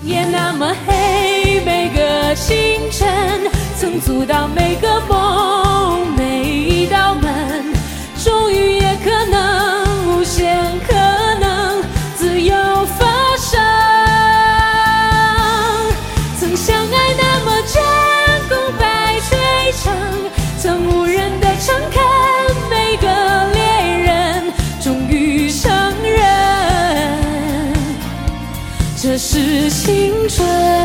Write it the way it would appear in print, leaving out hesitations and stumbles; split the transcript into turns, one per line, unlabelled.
夜那么黑，每个清晨曾阻挡每个梦，每一道门，终于也可能，无限可能，自由发生。曾相爱那么真，共百垂成，曾无人的诚恳，每个猎人终于承认，这是青春。